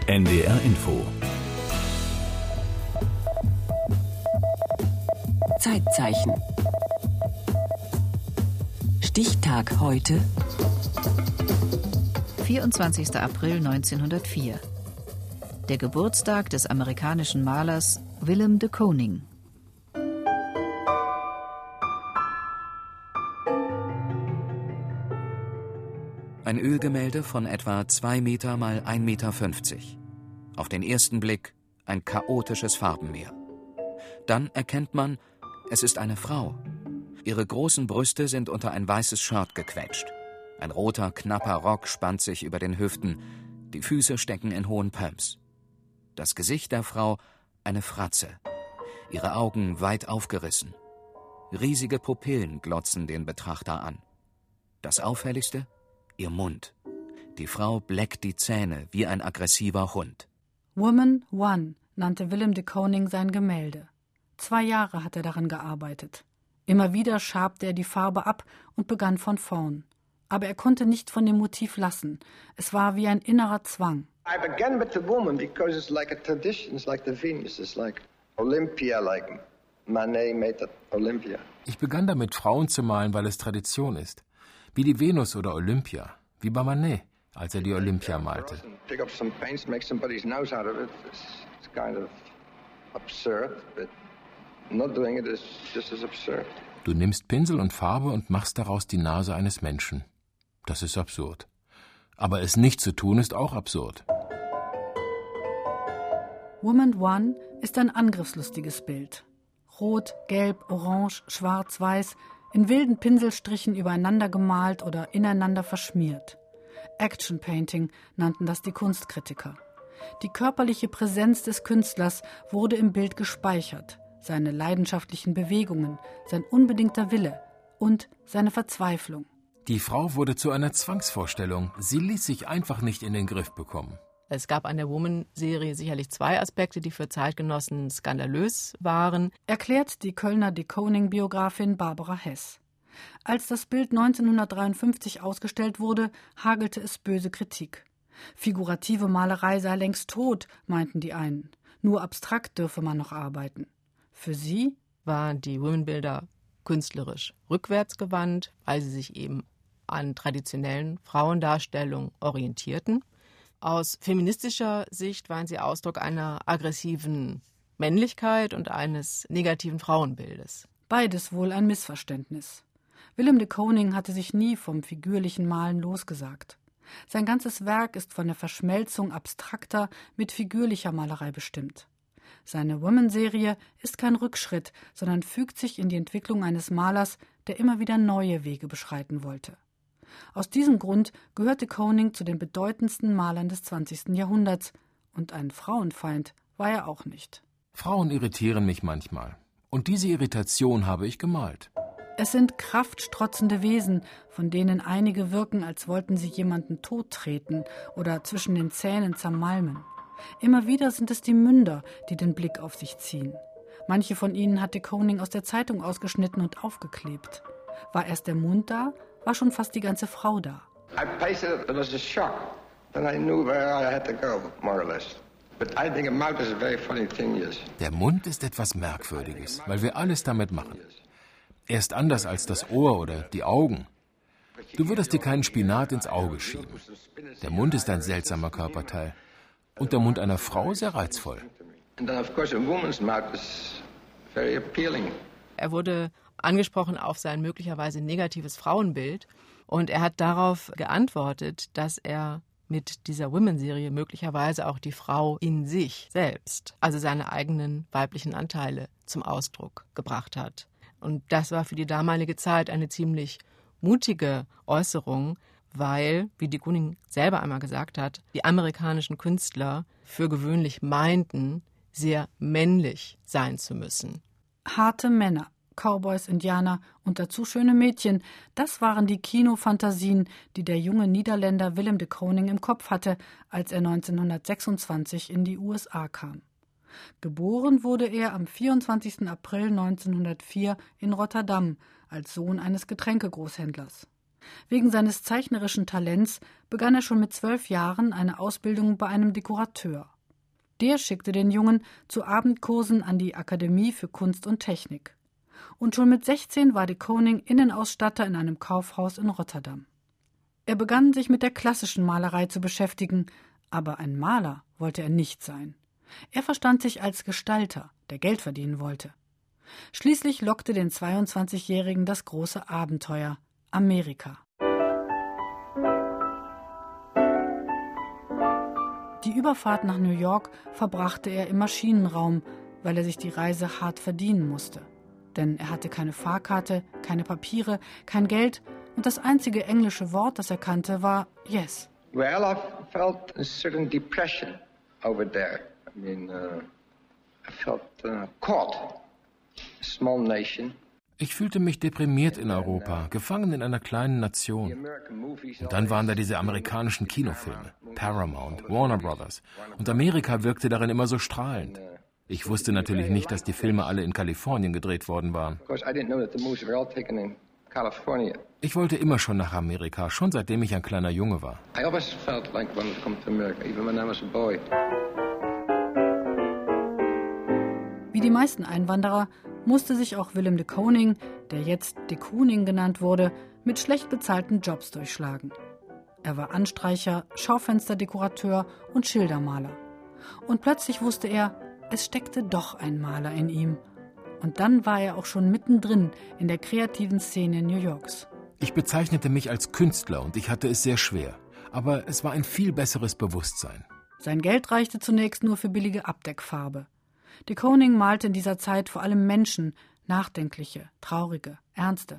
NDR Info. Zeitzeichen. Stichtag heute. 24. April 1904. Der Geburtstag des amerikanischen Malers Willem de Kooning. Ein Ölgemälde von etwa 2 Meter mal 1,50 Meter. Auf den ersten Blick ein chaotisches Farbenmeer. Dann erkennt man, es ist eine Frau. Ihre großen Brüste sind unter ein weißes Shirt gequetscht. Ein roter, knapper Rock spannt sich über den Hüften. Die Füße stecken in hohen Pumps. Das Gesicht der Frau eine Fratze. Ihre Augen weit aufgerissen. Riesige Pupillen glotzen den Betrachter an. Das Auffälligste? Ihr Mund. Die Frau bleckt die Zähne wie ein aggressiver Hund. Woman One nannte Willem de Kooning sein Gemälde. 2 Jahre hat er daran gearbeitet. Immer wieder schabte er die Farbe ab und begann von vorn. Aber er konnte nicht von dem Motiv lassen. Es war wie ein innerer Zwang. I began with the woman because it's like a tradition, it's like the Venus, it's like Olympia, like Manet made that Olympia. Ich begann damit, Frauen zu malen, weil es Tradition ist. Wie die Venus oder Olympia, wie bei Manet, als er die Olympia malte. Pick up some paints, make somebody's nose out of it. It's kind of absurd, but not doing it is just as absurd. Du nimmst Pinsel und Farbe und machst daraus die Nase eines Menschen. Das ist absurd. Aber es nicht zu tun, ist auch absurd. Woman One ist ein angriffslustiges Bild. Rot, gelb, orange, schwarz, weiß, in wilden Pinselstrichen übereinander gemalt oder ineinander verschmiert. Action Painting nannten das die Kunstkritiker. Die körperliche Präsenz des Künstlers wurde im Bild gespeichert. Seine leidenschaftlichen Bewegungen, sein unbedingter Wille und seine Verzweiflung. Die Frau wurde zu einer Zwangsvorstellung. Sie ließ sich einfach nicht in den Griff bekommen. Es gab an der Woman-Serie sicherlich 2 Aspekte, die für Zeitgenossen skandalös waren. Erklärt die Kölner de Kooning-Biografin Barbara Hess. Als das Bild 1953 ausgestellt wurde, hagelte es böse Kritik. Figurative Malerei sei längst tot, meinten die einen. Nur abstrakt dürfe man noch arbeiten. Für sie waren die Women-Bilder künstlerisch rückwärtsgewandt, weil sie sich eben an traditionellen Frauendarstellungen orientierten. Aus feministischer Sicht waren sie Ausdruck einer aggressiven Männlichkeit und eines negativen Frauenbildes. Beides wohl ein Missverständnis. Willem de Kooning hatte sich nie vom figürlichen Malen losgesagt. Sein ganzes Werk ist von der Verschmelzung abstrakter mit figürlicher Malerei bestimmt. Seine Woman-Serie ist kein Rückschritt, sondern fügt sich in die Entwicklung eines Malers, der immer wieder neue Wege beschreiten wollte. Aus diesem Grund gehörte Kooning zu den bedeutendsten Malern des 20. Jahrhunderts. Und ein Frauenfeind war er auch nicht. Frauen irritieren mich manchmal. Und diese Irritation habe ich gemalt. Es sind kraftstrotzende Wesen, von denen einige wirken, als wollten sie jemanden tottreten oder zwischen den Zähnen zermalmen. Immer wieder sind es die Münder, die den Blick auf sich ziehen. Manche von ihnen hat de Kooning aus der Zeitung ausgeschnitten und aufgeklebt. War erst der Mund da, war schon fast die ganze Frau da. I pasted it, it was a shock. Then I knew where I had to go, more or less. But I think a mouth is a very funny thing, yes. Der Mund ist etwas Merkwürdiges, weil wir alles damit machen. Er ist anders als das Ohr oder die Augen. Du würdest dir keinen Spinat ins Auge schieben. Der Mund ist ein seltsamer Körperteil. Und der Mund einer Frau sehr reizvoll. And then of course a woman's mouth is very appealing. Er wurde angesprochen auf sein möglicherweise negatives Frauenbild und er hat darauf geantwortet, dass er mit dieser Women-Serie möglicherweise auch die Frau in sich selbst, also seine eigenen weiblichen Anteile, zum Ausdruck gebracht hat. Und das war für die damalige Zeit eine ziemlich mutige Äußerung, weil, wie de Kooning selber einmal gesagt hat, die amerikanischen Künstler für gewöhnlich meinten, sehr männlich sein zu müssen. Harte Männer, Cowboys, Indianer und dazu schöne Mädchen, das waren die Kinofantasien, die der junge Niederländer Willem de Kooning im Kopf hatte, als er 1926 in die USA kam. Geboren wurde er am 24. April 1904 in Rotterdam als Sohn eines Getränkegroßhändlers. Wegen seines zeichnerischen Talents begann er schon mit 12 Jahren eine Ausbildung bei einem Dekorateur. Der schickte den Jungen zu Abendkursen an die Akademie für Kunst und Technik. Und schon mit 16 war de Kooning Innenausstatter in einem Kaufhaus in Rotterdam. Er begann, sich mit der klassischen Malerei zu beschäftigen, aber ein Maler wollte er nicht sein. Er verstand sich als Gestalter, der Geld verdienen wollte. Schließlich lockte den 22-Jährigen das große Abenteuer: Amerika. Die Überfahrt nach New York verbrachte er im Maschinenraum, weil er sich die Reise hart verdienen musste. Denn er hatte keine Fahrkarte, keine Papiere, kein Geld und das einzige englische Wort, das er kannte, war yes. Well, I felt a certain depression over there. I mean, I felt caught. A small nation. Ich fühlte mich deprimiert in Europa, gefangen in einer kleinen Nation. Und dann waren da diese amerikanischen Kinofilme, Paramount, Warner Brothers. Und Amerika wirkte darin immer so strahlend. Ich wusste natürlich nicht, dass die Filme alle in Kalifornien gedreht worden waren. Ich wollte immer schon nach Amerika, schon seitdem ich ein kleiner Junge war. Wie die meisten Einwanderer musste sich auch Willem de Kooning, der jetzt de Kooning genannt wurde, mit schlecht bezahlten Jobs durchschlagen. Er war Anstreicher, Schaufensterdekorateur und Schildermaler. Und plötzlich wusste er, es steckte doch ein Maler in ihm. Und dann war er auch schon mittendrin in der kreativen Szene New Yorks. Ich bezeichnete mich als Künstler und ich hatte es sehr schwer. Aber es war ein viel besseres Bewusstsein. Sein Geld reichte zunächst nur für billige Abdeckfarbe. De Kooning malte in dieser Zeit vor allem Menschen, nachdenkliche, traurige, ernste.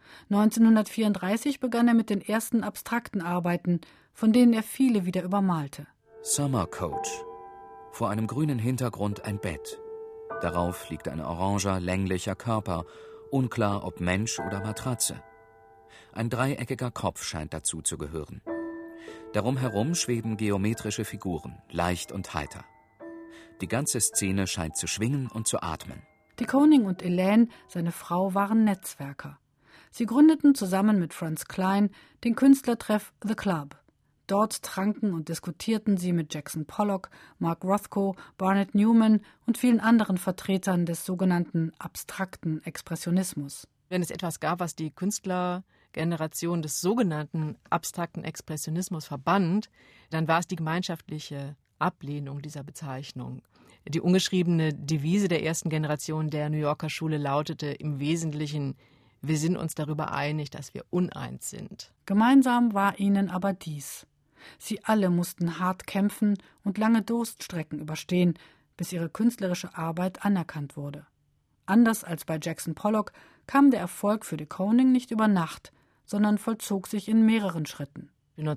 1934 begann er mit den ersten abstrakten Arbeiten, von denen er viele wieder übermalte. Summer Coach. Vor einem grünen Hintergrund ein Bett. Darauf liegt ein oranger, länglicher Körper, unklar ob Mensch oder Matratze. Ein dreieckiger Kopf scheint dazu zu gehören. Darum herum schweben geometrische Figuren, leicht und heiter. Die ganze Szene scheint zu schwingen und zu atmen. De Kooning und Elaine, seine Frau, waren Netzwerker. Sie gründeten zusammen mit Franz Klein den Künstlertreff The Club. Dort tranken und diskutierten sie mit Jackson Pollock, Mark Rothko, Barnett Newman und vielen anderen Vertretern des sogenannten abstrakten Expressionismus. Wenn es etwas gab, was die Künstlergeneration des sogenannten abstrakten Expressionismus verband, dann war es die gemeinschaftliche Ablehnung dieser Bezeichnung. Die ungeschriebene Devise der ersten Generation der New Yorker Schule lautete im Wesentlichen: Wir sind uns darüber einig, dass wir uneins sind. Gemeinsam war ihnen aber dies: Sie alle mussten hart kämpfen und lange Durststrecken überstehen, bis ihre künstlerische Arbeit anerkannt wurde. Anders als bei Jackson Pollock kam der Erfolg für de Kooning nicht über Nacht, sondern vollzog sich in mehreren Schritten.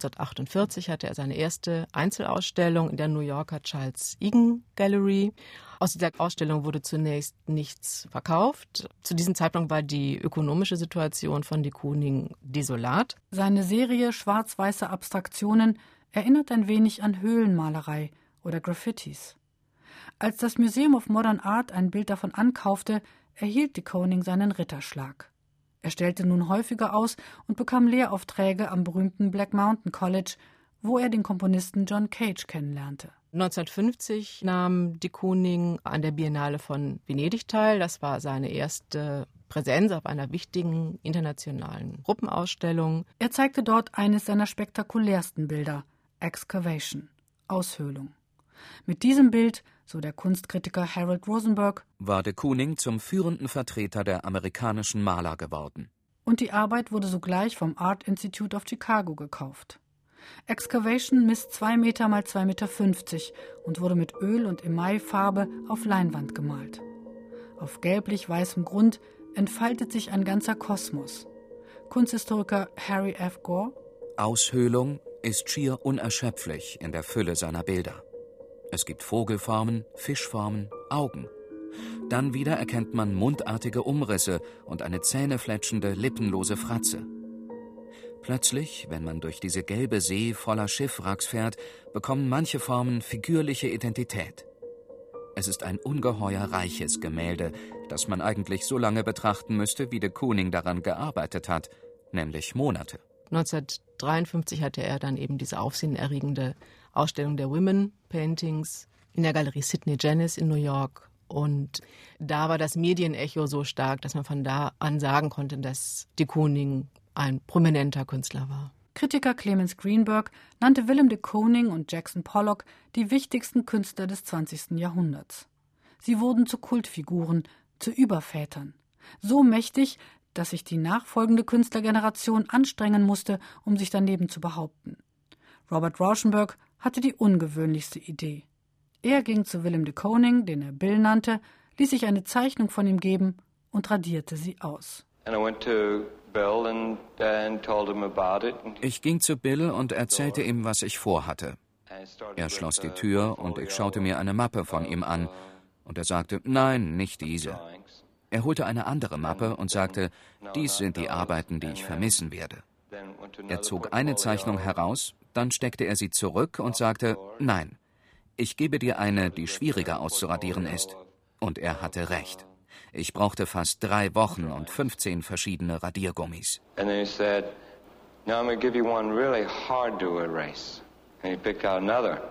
1948 hatte er seine erste Einzelausstellung in der New Yorker Charles Egan Gallery. Aus dieser Ausstellung wurde zunächst nichts verkauft. Zu diesem Zeitpunkt war die ökonomische Situation von de Kooning desolat. Seine Serie schwarz-weißer Abstraktionen erinnert ein wenig an Höhlenmalerei oder Graffitis. Als das Museum of Modern Art ein Bild davon ankaufte, erhielt de Kooning seinen Ritterschlag. Er stellte nun häufiger aus und bekam Lehraufträge am berühmten Black Mountain College, wo er den Komponisten John Cage kennenlernte. 1950 nahm de Kooning an der Biennale von Venedig teil. Das war seine erste Präsenz auf einer wichtigen internationalen Gruppenausstellung. Er zeigte dort eines seiner spektakulärsten Bilder, Excavation, Aushöhlung. Mit diesem Bild, so der Kunstkritiker Harold Rosenberg, war de Kooning zum führenden Vertreter der amerikanischen Maler geworden. Und die Arbeit wurde sogleich vom Art Institute of Chicago gekauft. Excavation misst 2 Meter mal 2,50 Meter und wurde mit Öl- und Emailfarbe auf Leinwand gemalt. Auf gelblich-weißem Grund entfaltet sich ein ganzer Kosmos. Kunsthistoriker Harry F. Gore: Aushöhlung ist schier unerschöpflich in der Fülle seiner Bilder. Es gibt Vogelformen, Fischformen, Augen. Dann wieder erkennt man mundartige Umrisse und eine zähnefletschende, lippenlose Fratze. Plötzlich, wenn man durch diese gelbe See voller Schiffwracks fährt, bekommen manche Formen figürliche Identität. Es ist ein ungeheuer reiches Gemälde, das man eigentlich so lange betrachten müsste, wie de Kooning daran gearbeitet hat, nämlich Monate. 1953 hatte er dann eben diese aufsehenerregende Ausstellung der Women Paintings in der Galerie Sidney Janis in New York. Und da war das Medienecho so stark, dass man von da an sagen konnte, dass de Kooning ein prominenter Künstler war. Kritiker Clemens Greenberg nannte Willem de Kooning und Jackson Pollock die wichtigsten Künstler des 20. Jahrhunderts. Sie wurden zu Kultfiguren, zu Übervätern. So mächtig, dass sich die nachfolgende Künstlergeneration anstrengen musste, um sich daneben zu behaupten. Robert Rauschenberg hatte die ungewöhnlichste Idee. Er ging zu Willem de Kooning, den er Bill nannte, ließ sich eine Zeichnung von ihm geben und radierte sie aus. Ich ging zu Bill und erzählte ihm, was ich vorhatte. Er schloss die Tür und ich schaute mir eine Mappe von ihm an. Und er sagte, nein, nicht diese. Er holte eine andere Mappe und sagte, dies sind die Arbeiten, die ich vermissen werde. Er zog eine Zeichnung heraus, dann steckte er sie zurück und sagte, nein, ich gebe dir eine, die schwieriger auszuradieren ist. Und er hatte recht. Ich brauchte fast 3 Wochen und 15 verschiedene Radiergummis. And then he said, now I'm going to give you one really hard to erase. And he picked out another.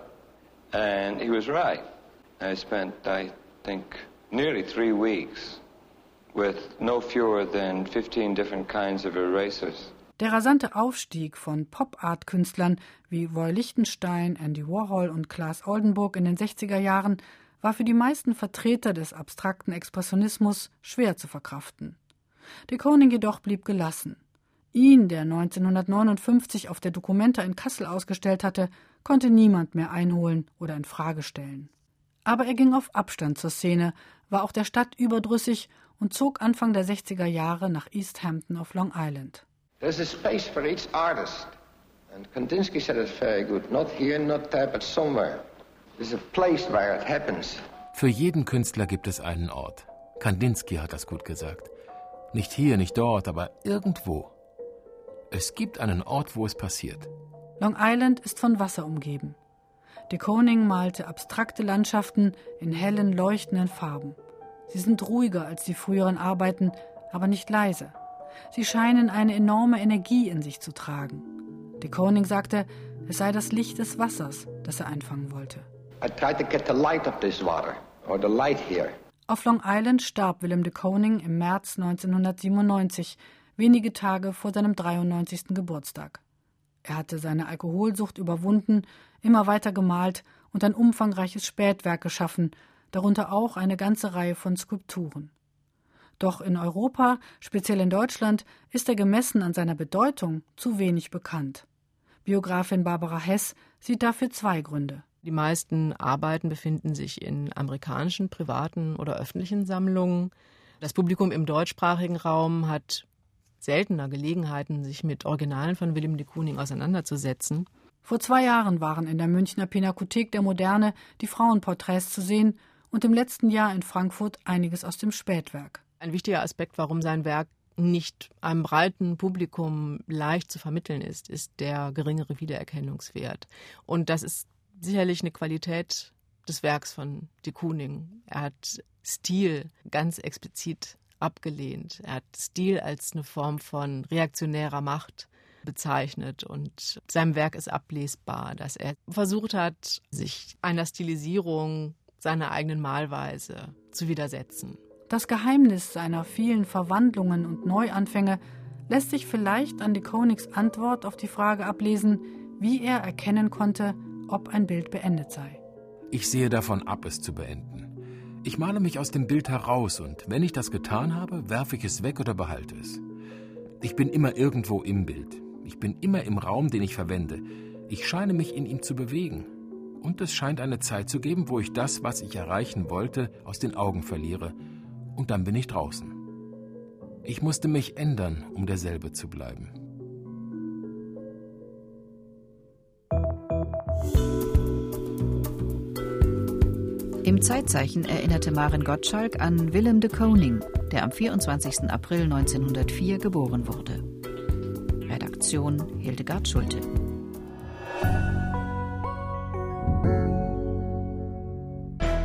And he was right. I spent, I think, nearly 3 weeks with no fewer than 15 different kinds of erasers. Der rasante Aufstieg von Pop-Art-Künstlern wie Roy Lichtenstein, Andy Warhol und Claes Oldenburg in den 60er Jahren war für die meisten Vertreter des abstrakten Expressionismus schwer zu verkraften. De Kooning jedoch blieb gelassen. Ihn, der 1959 auf der Documenta in Kassel ausgestellt hatte, konnte niemand mehr einholen oder in Frage stellen. Aber er ging auf Abstand zur Szene, war auch der Stadt überdrüssig und zog Anfang der 60er Jahre nach East Hampton auf Long Island. There's a space for each artist. And Kandinsky said it very good. Not here, not there, but somewhere. There's a place where it happens. Für jeden Künstler gibt es einen Ort. Kandinsky hat das gut gesagt. Nicht hier, nicht dort, aber irgendwo. Es gibt einen Ort, wo es passiert. Long Island ist von Wasser umgeben. De Kooning malte abstrakte Landschaften in hellen, leuchtenden Farben. Sie sind ruhiger als die früheren Arbeiten, aber nicht leise. Sie scheinen eine enorme Energie in sich zu tragen. De Kooning sagte, es sei das Licht des Wassers, das er einfangen wollte. I tried to get the light of this water, or the light here. Auf Long Island starb Willem de Kooning im März 1997, wenige Tage vor seinem 93. Geburtstag. Er hatte seine Alkoholsucht überwunden, immer weiter gemalt und ein umfangreiches Spätwerk geschaffen, darunter auch eine ganze Reihe von Skulpturen. Doch in Europa, speziell in Deutschland, ist er gemessen an seiner Bedeutung zu wenig bekannt. Biografin Barbara Hess sieht dafür 2 Gründe. Die meisten Arbeiten befinden sich in amerikanischen, privaten oder öffentlichen Sammlungen. Das Publikum im deutschsprachigen Raum hat seltener Gelegenheiten, sich mit Originalen von Willem de Kooning auseinanderzusetzen. Vor 2 Jahren waren in der Münchner Pinakothek der Moderne die Frauenporträts zu sehen und im letzten Jahr in Frankfurt einiges aus dem Spätwerk. Ein wichtiger Aspekt, warum sein Werk nicht einem breiten Publikum leicht zu vermitteln ist der geringere Wiedererkennungswert. Und das ist sicherlich eine Qualität des Werks von de Kooning. Er hat Stil ganz explizit abgelehnt. Er hat Stil als eine Form von reaktionärer Macht bezeichnet und seinem Werk ist ablesbar, dass er versucht hat, sich einer Stilisierung seiner eigenen Malweise zu widersetzen. Das Geheimnis seiner vielen Verwandlungen und Neuanfänge lässt sich vielleicht an de Koonings Antwort auf die Frage ablesen, wie er erkennen konnte, ob ein Bild beendet sei. Ich sehe davon ab, es zu beenden. Ich male mich aus dem Bild heraus und wenn ich das getan habe, werfe ich es weg oder behalte es. Ich bin immer irgendwo im Bild. Ich bin immer im Raum, den ich verwende. Ich scheine mich in ihm zu bewegen. Und es scheint eine Zeit zu geben, wo ich das, was ich erreichen wollte, aus den Augen verliere. Und dann bin ich draußen. Ich musste mich ändern, um derselbe zu bleiben. Im Zeitzeichen erinnerte Maren Gottschalk an Willem de Kooning, der am 24. April 1904 geboren wurde. Redaktion Hildegard Schulte.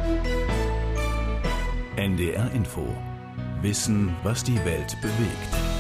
NDR Info. Wissen, was die Welt bewegt.